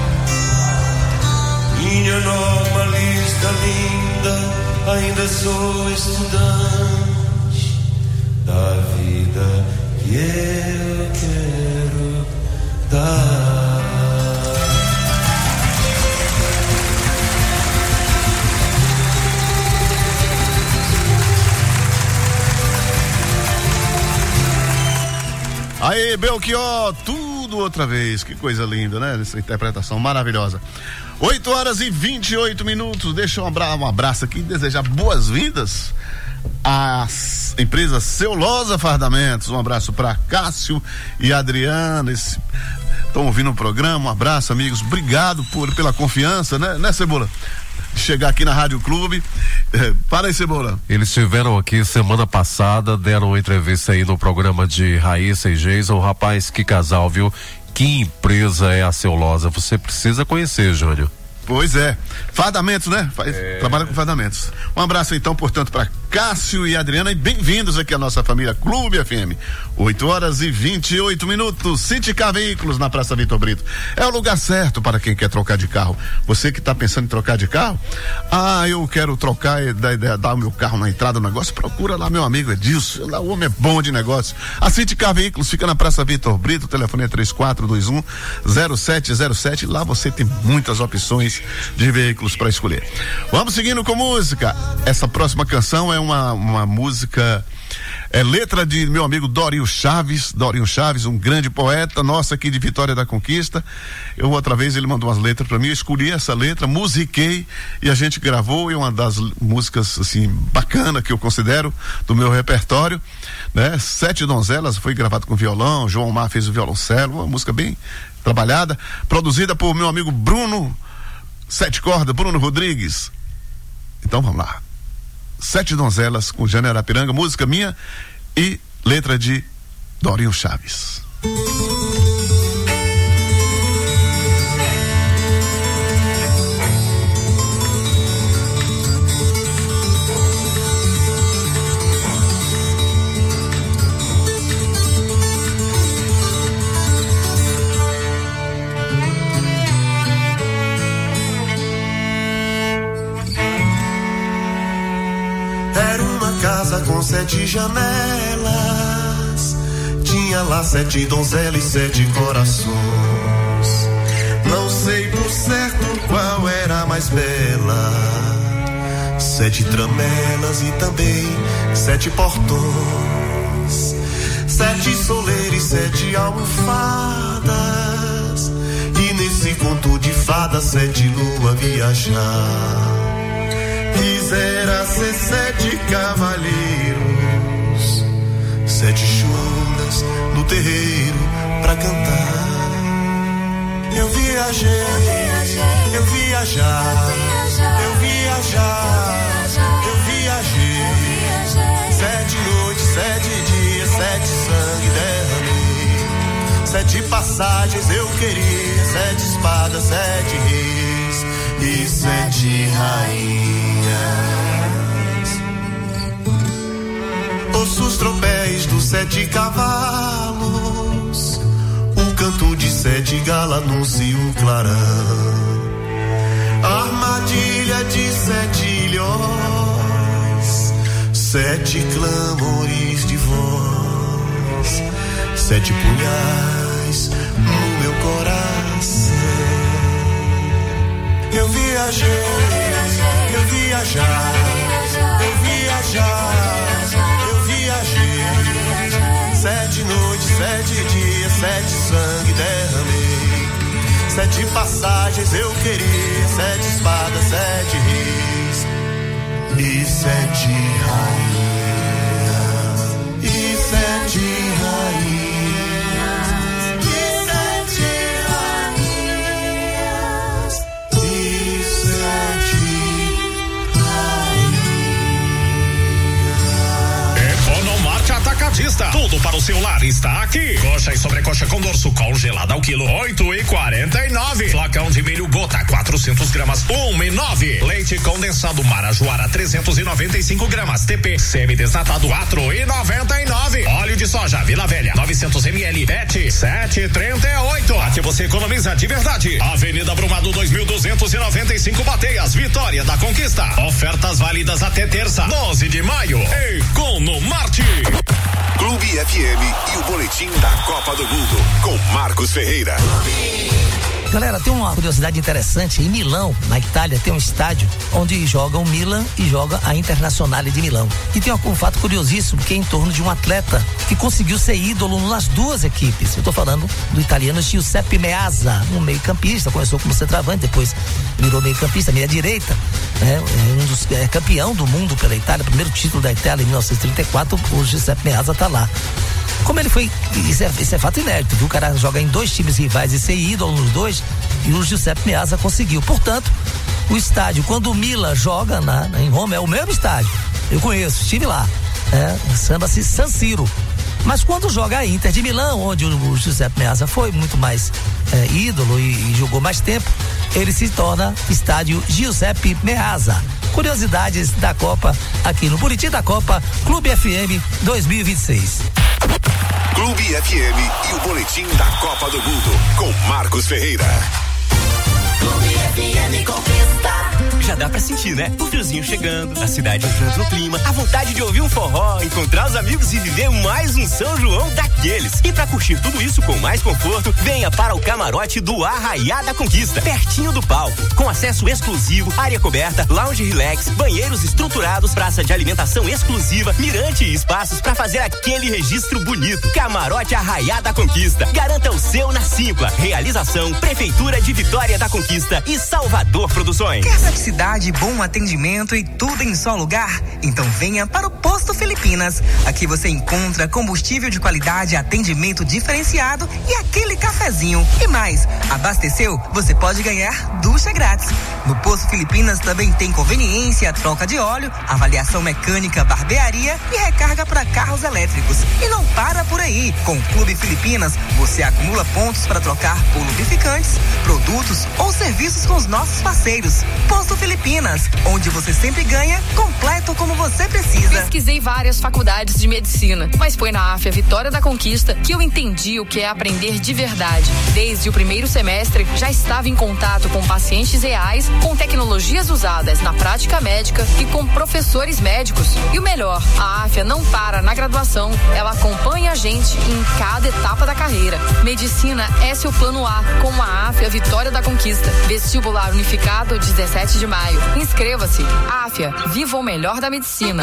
minha normalista linda, ainda sou estudante da vida que eu quero dar. Aí, Belchior, tudo outra vez. Que coisa linda, né? Essa interpretação maravilhosa. oito horas e vinte e oito minutos. Deixa eu um abraço aqui e desejar boas-vindas a empresa Celosa Fardamentos. Um abraço para Cássio e Adriana, estão ouvindo o programa. Um abraço, amigos, obrigado por, pela confiança, né, né Cebola? Chegar aqui na Rádio Clube. É, para aí, Cebola. Eles estiveram aqui semana passada, deram uma entrevista aí no programa de Raíssa e Jason. Rapaz, que casal, viu? Que empresa é a Celosa? Você precisa conhecer, Júnior. Pois é, fardamentos, né? Faz, é. Trabalha com fardamentos. Um abraço então, portanto, para Cássio e Adriana, e bem-vindos aqui à nossa família Clube F M. oito horas e vinte e oito minutos. Cinticar Veículos na Praça Vitor Brito. É o lugar certo para quem quer trocar de carro. Você que está pensando em trocar de carro? Ah, eu quero trocar e dar, dar o meu carro na entrada do negócio. Procura lá meu amigo Edilson. Lá o homem é bom de negócio. A Cinticar Veículos fica na Praça Vitor Brito. O telefone é três quatro dois um zero sete zero sete. Lá você tem muitas opções de veículos para escolher. Vamos seguindo com música. Essa próxima canção é uma, uma música, é letra de meu amigo Dorinho Chaves. Dorinho Chaves, um grande poeta nosso aqui de Vitória da Conquista. Eu outra vez ele mandou umas letras para mim, eu escolhi essa letra, musiquei e a gente gravou, e uma das músicas assim bacana que eu considero do meu repertório, né? Sete Donzelas, foi gravado com violão, João Mar fez o violoncelo, uma música bem trabalhada, produzida por meu amigo Bruno Sete Corda, Bruno Rodrigues. Então vamos lá. Sete Donzelas com Jânio Arapiranga, música minha e letra de Dorinho Chaves. Era uma casa com sete janelas, tinha tinha lá sete donzelas e sete corações. Não sei por certo qual era a mais bela. Sete tramelas e também sete portões. Sete soleiros e sete almofadas. E nesse conto de fadas sete lua viajar. Quisera ser sete cavalheiros, sete chulas no terreiro pra cantar. Eu viajei, eu viajar, eu viajar, eu viajei. Sete noites, sete dias, sete sangue derramei. Sete passagens eu queria, sete espadas, sete reis e sete rainhas. Ouço os tropéis dos sete cavalos, o canto de sete galas anuncia o clarão. Armadilha de sete ilhões, sete clamores de voz, sete punhais no meu coração. Eu viajei, eu viajar, eu viajar, eu viajei. Sete noites, sete dias, sete sangue derramei. Sete passagens eu queria, sete espadas, sete reis e sete rainhas, e sete rainhas. Atacadista, tudo para o seu lar está aqui. Coxa e sobrecoxa com dorso congelada ao quilo oito e quarenta e nove. Flacão de milho gota quatrocentos gramas um e nove. Leite condensado Marajoara trezentos e noventa e cinco gramas. T P semi-desnatado quatro e noventa e nove. Óleo de soja Vila Velha novecentos mililitros PET sete e trinta e oito. Aqui você economiza de verdade. Avenida Brumado dois mil duzentos e noventa e cinco Bateias, Vitória da Conquista. Ofertas válidas até terça, doze de maio. Economarte. Clube F M e o boletim da Copa do Mundo com Marcos Ferreira. Galera, tem uma curiosidade interessante. Em Milão, na Itália, tem um estádio onde joga o Milan e joga a Internazionale de Milão. E tem um fato curiosíssimo que é em torno de um atleta que conseguiu ser ídolo nas duas equipes. Eu tô falando do italiano Giuseppe Meazza, um meio campista, começou como centroavante, depois virou meio campista, meia direita, né? Um dos, é campeão do mundo pela Itália, primeiro título da Itália em mil novecentos e trinta e quatro, o Giuseppe Meazza tá lá. Como ele foi, isso é, isso é fato inédito, viu? O cara joga em dois times rivais e ser ídolo nos dois, e o Giuseppe Meazza conseguiu. Portanto, o estádio, quando o Milan joga na, em Roma, é o mesmo estádio. Eu conheço, estive lá. É, chama-se San Siro. Mas quando joga a Inter de Milão, onde o, o Giuseppe Meazza foi muito mais é, ídolo e, e jogou mais tempo, ele se torna estádio Giuseppe Meazza. Curiosidades da Copa aqui no Boletim da Copa, Clube F M dois mil e vinte e seis. Clube F M e o boletim da Copa do Mundo com Marcos Ferreira. Clube F M Conquista. Já dá pra sentir, né? O friozinho chegando, a cidade entrando no clima, a vontade de ouvir um forró, encontrar os amigos e viver mais um São João daqueles. E pra curtir tudo isso com mais conforto, venha para o camarote do Arraiá da Conquista, pertinho do palco, com acesso exclusivo, área coberta, lounge relax, banheiros estruturados, praça de alimentação exclusiva, mirante e espaços pra fazer aquele registro bonito. Camarote Arraiá da Conquista. Garanta o seu na Simpla. Realização Prefeitura de Vitória da Conquista e Salvador Produções. Quer praticidade, bom atendimento e tudo em só lugar? Então venha para o Posto Filipinas. Aqui você encontra combustível de qualidade, atendimento diferenciado e aquele cafezinho. E mais, abasteceu? Você pode ganhar ducha grátis. No Posto Filipinas também tem conveniência, troca de óleo, avaliação mecânica, barbearia e recarga para carros elétricos. E não para por aí. Com o Clube Filipinas, você acumula pontos para trocar por lubrificantes, produtos ou serviços com os nossos parceiros. Posto Filipinas. Filipinas, onde você sempre ganha, completo como você precisa. Pesquisei várias faculdades de medicina, mas foi na Afia Vitória da Conquista que eu entendi o que é aprender de verdade. Desde o primeiro semestre, já estava em contato com pacientes reais, com tecnologias usadas na prática médica e com professores médicos. E o melhor, a Afia não para na graduação, ela acompanha a gente em cada etapa da carreira. Medicina é seu plano A, com a Afia Vitória da Conquista. Vestibular unificado, dezessete de maio. Inscreva-se. Afia, viva o melhor da medicina.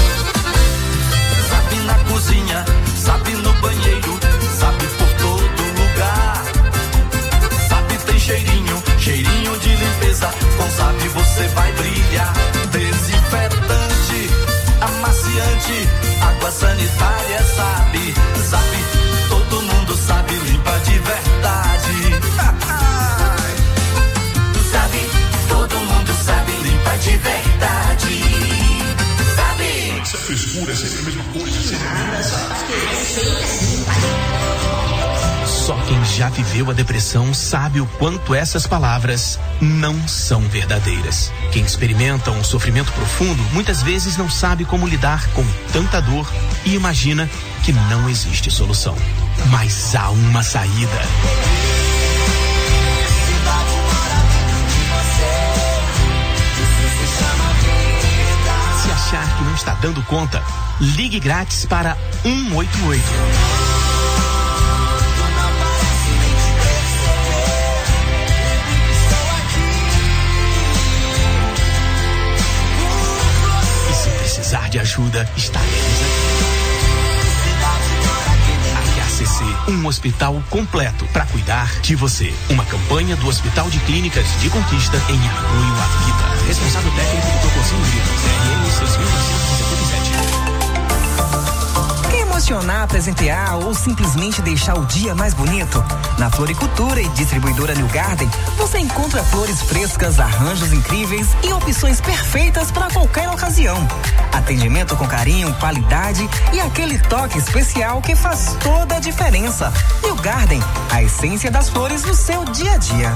Sabe na cozinha, sabe no banheiro, sabe por todo lugar. Sabe tem cheirinho, cheirinho de limpeza. Com Sabe você vai brilhar. Desinfetante, amaciante, água sanitária, sabe. Sabe, todo mundo sabe, limpa de verdade. Sabe, todo mundo sabe, limpa de verdade. Sabe. Essa frescura é sempre a mesma coisa. Só quem já viveu a depressão sabe o quanto essas palavras não são verdadeiras. Quem experimenta um sofrimento profundo muitas vezes não sabe como lidar com tanta dor e imagina que não existe solução. Mas há uma saída. Se achar que não está dando conta, ligue grátis para um um oito oito. Precisar de ajuda, estaremos aqui. H C C, um hospital completo para cuidar de você. Uma campanha do Hospital de Clínicas de Conquista em apoio à vida. Responsável técnico do Tocozinho Brito, C R M seis mil novecentos e setenta e sete. Emocionar, presentear ou simplesmente deixar o dia mais bonito? Na Floricultura e Distribuidora New Garden, você encontra flores frescas, arranjos incríveis e opções perfeitas para qualquer ocasião. Atendimento com carinho, qualidade e aquele toque especial que faz toda a diferença. New Garden, a essência das flores no seu dia a dia.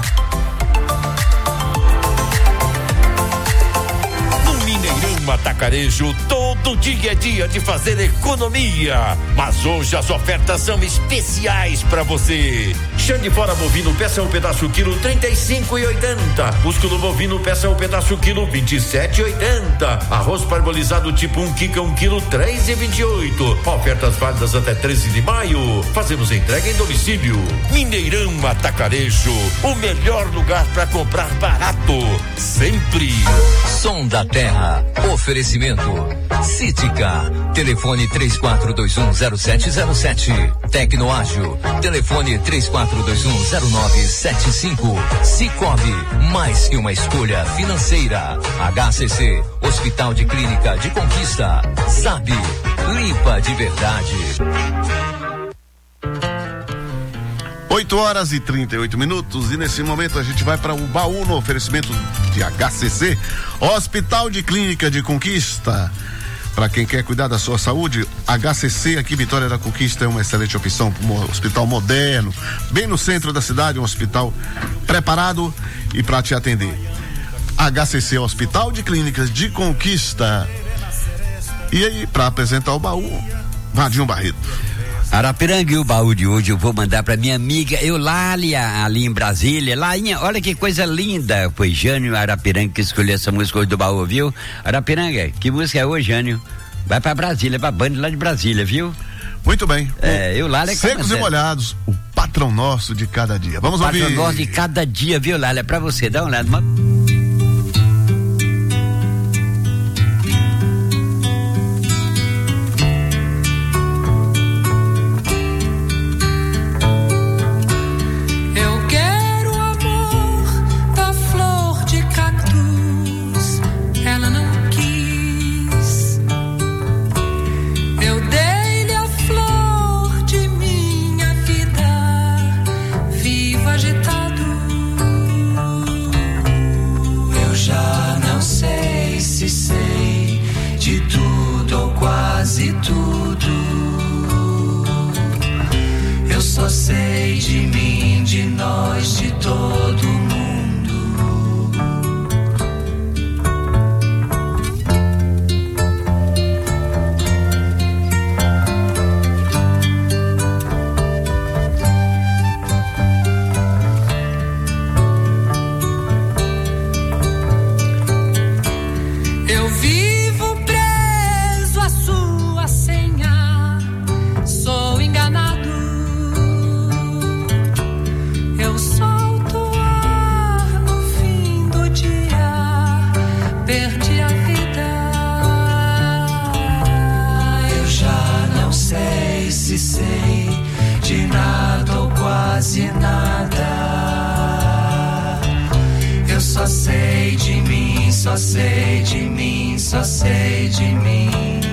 Mineirão Atacarejo, todo dia é dia de fazer economia, mas hoje as ofertas são especiais para você. Xande fora bovino, peça um pedaço quilo trinta e cinco e oitenta. Músculo bovino, peça um pedaço quilo vinte e sete e oitenta. Arroz parbolizado tipo um quica um quilo três e vinte e oito. Ofertas válidas até treze de maio. Fazemos entrega em domicílio. Mineirão Atacarejo, o melhor lugar para comprar barato, sempre. Som da Terra. Oferecimento Cítica. Telefone três quatro dois um zero sete zero sete. Tecnoágil. Telefone três quatro dois um zero nove sete cinco. Cicobi. Mais que uma escolha financeira. H C C. Hospital de Clínica de Conquista. Sabe. Limpa de verdade. oito horas e trinta e oito minutos e nesse momento a gente vai para o baú no oferecimento de H C C, Hospital de Clínica de Conquista. Para quem quer cuidar da sua saúde, H C C aqui Vitória da Conquista é uma excelente opção, um hospital moderno, bem no centro da cidade, um hospital preparado e para te atender. H C C, Hospital de Clínicas de Conquista. E aí, para apresentar o baú, Vadinho Barreto. Arapiranga, e o baú de hoje eu vou mandar pra minha amiga Eulália, ali em Brasília. Lainha, olha que coisa linda. Foi Jânio Arapiranga que escolheu essa música hoje do baú, viu? Arapiranga, que música é hoje, Jânio? Vai pra Brasília, pra banda lá de Brasília, viu? Muito bem. É, Eulália. Secos e molhados, o patrão nosso de cada dia. Vamos o ouvir. Patrão nosso de cada dia, viu, Eulália? Pra você, dá uma olhada. Uma... Só sei de mim, de nós, de todo mundo. sei de mim, só sei de mim.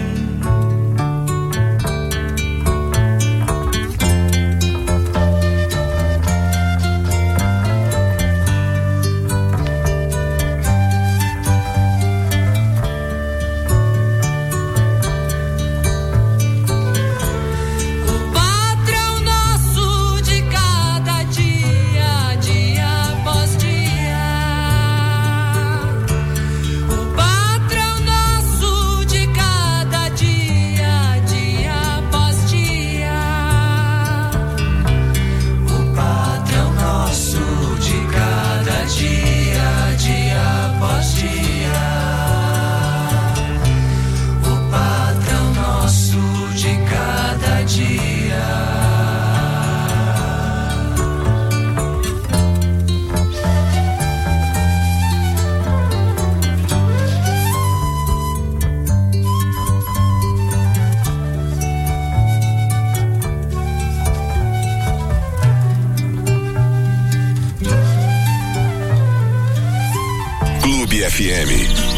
F M.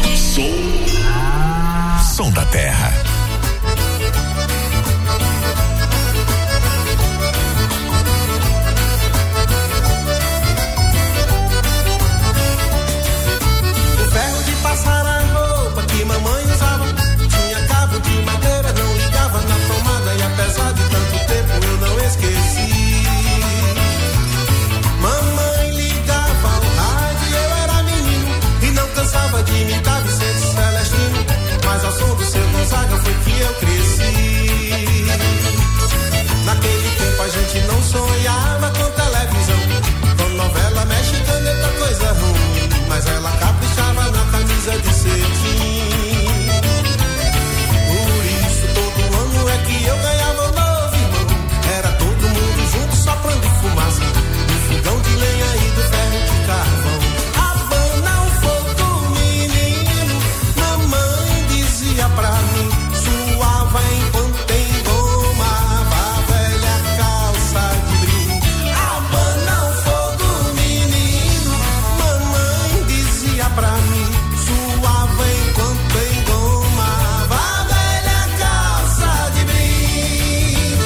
Som, som da terra. O ferro de passar a roupa que mamãe usava tinha cabo de madeira, não ligava na tomada e apesar de tanto tempo eu não esqueci. Mamãe ligava ao rádio, eu era menino e não cansava de imitar Vicente Celestino, mas ao som do seu Gonzaga foi que eu cresci. Naquele tempo a gente não sonhava com televisão, com novela mexicana, outra coisa ruim, mas ela caprichava na camisa de cetim. Por isso todo ano é que eu ganhava um novo irmão, era todo mundo junto soprando fumaça, no fogão de lenha e do ferro de carvão. Abana o fogo, menino, mamãe dizia pra mim, suava enquanto tem goma, a velha calça de brim. Abana o fogo, menino, mamãe dizia pra mim, suava enquanto tem goma, a velha calça de brim.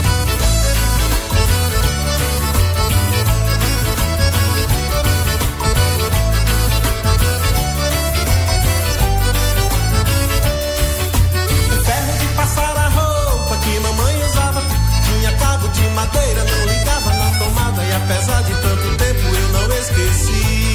O ferro de passar a roupa que mamãe usava tinha cabo de madeira, não ligava na tomada e apesar de tanto tempo eu não esqueci.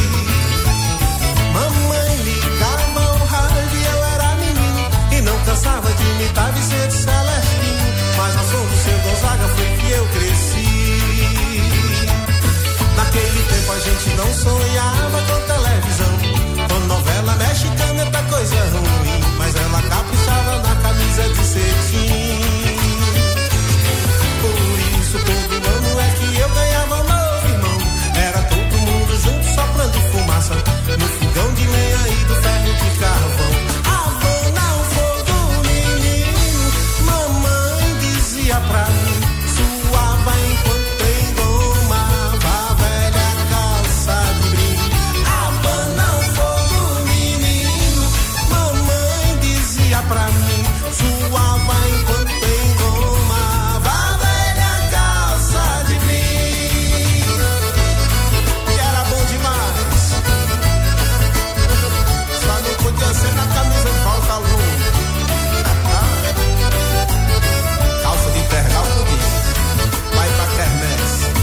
Mamãe ligava ao rádio e eu era menino e não cansava de imitar Vicente Celestino, mas ao som do seu Gonzaga foi que eu cresci. Naquele tempo a gente não sonhava com televisão, com novela mexicana, outra coisa ruim, mas ela caprichava na camisa de cetim. Por isso todo ano é que eu ganhava um novo irmão, era todo mundo junto soprando fumaça, no fogão de lenha e do ferro de carvão. Havana o fogo, menino, mamãe dizia pra mim, suava enquanto tem goma, a velha calça de brim. Havana o fogo, menino, mamãe dizia pra mim, suava enquanto tem goma, a velha calça de brim. E era bom demais, só não podia ser na camisa de pantalão. Calça de tergal podia, vai pra quermesse.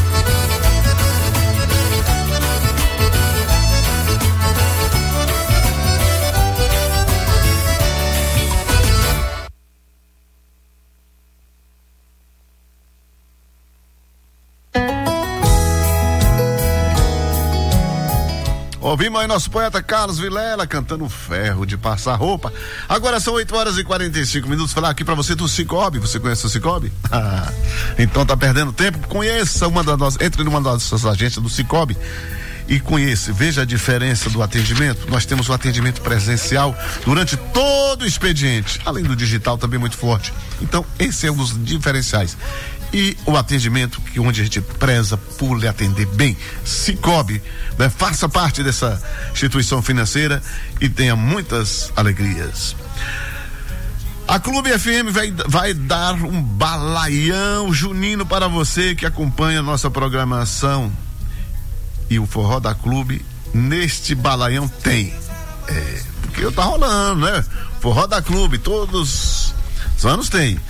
Ouvimos aí nosso poeta Carlos Vilela cantando Ferro de Passar Roupa. Agora são oito horas e quarenta e cinco minutos. Falar aqui pra você do Cicobi. Você conhece o Cicobi? Ah, então tá perdendo tempo. Conheça uma das nossas, entre numa das nossas agências do Cicobi e conheça, veja a diferença do atendimento. Nós temos o atendimento presencial durante todo o expediente, além do digital também muito forte. Então esse é um dos diferenciais. e o atendimento que onde a gente preza por lhe atender bem. Cicobi, né? Faça parte dessa instituição financeira e tenha muitas alegrias. A Clube F M vai, vai dar um balaião junino para você que acompanha a nossa programação. E o Forró da Clube, neste balaião tem. É, porque tá rolando, né? Forró da Clube, todos os anos tem.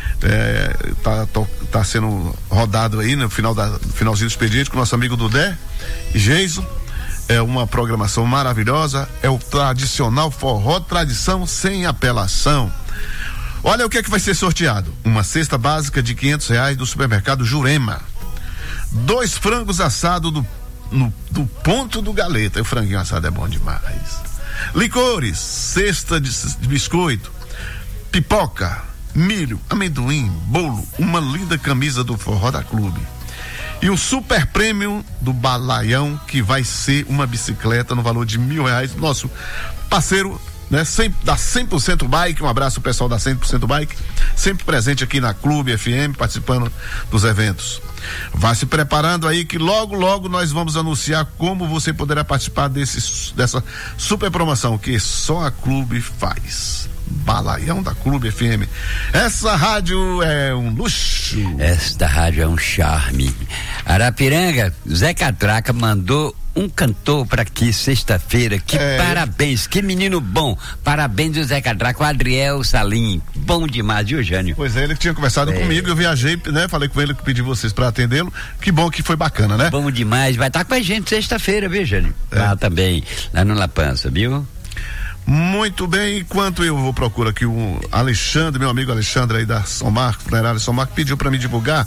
É, tá, tá, tá sendo rodado aí no final da, no finalzinho do expediente com o nosso amigo Dudé e Geiso. É uma programação maravilhosa. É o tradicional forró, tradição sem apelação. Olha o que é que vai ser sorteado: uma cesta básica de quinhentos reais do supermercado Jurema, dois frangos assados do, no, do ponto do Galeta. O franguinho assado é bom demais. Licores, cesta de, de biscoito, pipoca, milho, amendoim, bolo, uma linda camisa do Forró da Clube. E o super prêmio do balaião, que vai ser uma bicicleta no valor de mil reais. Nosso parceiro, né, cem, da cem por cento Bike, um abraço pessoal da cem por cento Bike, sempre presente aqui na Clube F M, participando dos eventos. Vá se preparando aí que logo, logo nós vamos anunciar como você poderá participar desse, dessa super promoção que só a Clube faz. Balaião da Clube F M. Essa rádio é um luxo. Esta rádio é um charme. Arapiranga, Zé Catraca mandou um cantor para aqui sexta-feira. Que é. Parabéns, que menino bom. Parabéns do Zé Catraca, o Adriel Salim. Bom demais, viu, Jânio? Pois é, ele que tinha conversado é. comigo, eu viajei, né? Falei com ele que pedi vocês para atendê-lo. Que bom que foi bacana, né? Bom demais, vai estar tá com a gente sexta-feira, viu, Jânio? É. Lá também, lá no La Pança, viu? Muito bem, enquanto eu vou procurar aqui o Alexandre, meu amigo Alexandre aí da São Marcos, Funerária São Marcos, pediu para me divulgar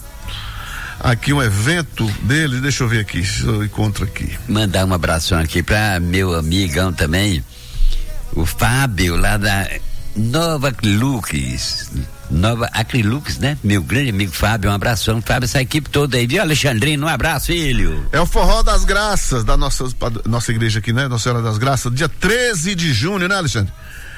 aqui um evento dele, deixa eu ver aqui, se eu encontro aqui. Mandar um abração aqui para meu amigão também, o Fábio, lá da Nova Acrilux, Nova Acrilux, né? Meu grande amigo Fábio, um abração, Fábio, essa equipe toda aí, viu, Alexandrino? Um abraço, filho. É o Forró das Graças da nossa, nossa igreja aqui, né? Nossa Senhora das Graças, dia treze de junho, né, Alexandre?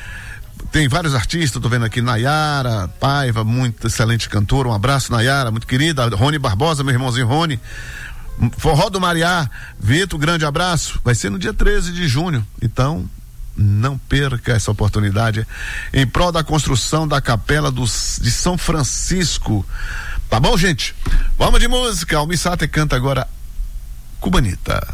Tem vários artistas, tô vendo aqui, Nayara Paiva, muito excelente cantora, um abraço, Nayara, muito querida, Rony Barbosa, meu irmãozinho Rony, Forró do Mariá, Vitor, grande abraço, vai ser no dia treze de junho, então não perca essa oportunidade em prol da construção da capela dos, de São Francisco. Tá bom, gente? Vamos de música. O Missate canta agora Cubanita.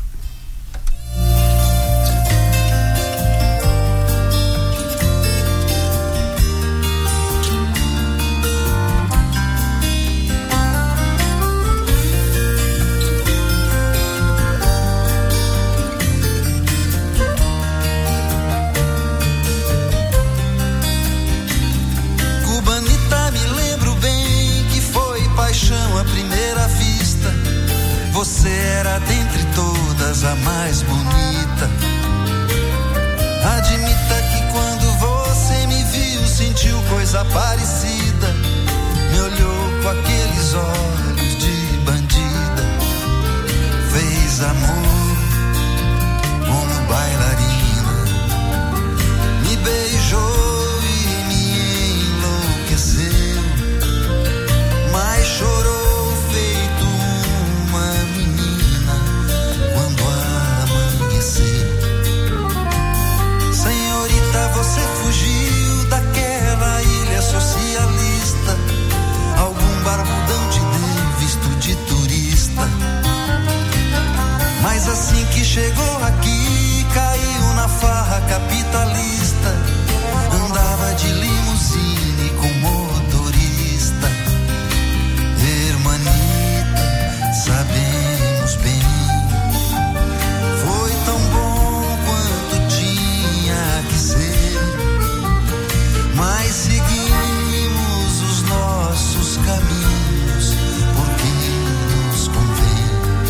À primeira vista, você era dentre todas a mais bonita. Admita que quando você me viu, sentiu coisa parecida. Me olhou com aqueles olhos de bandida, fez amor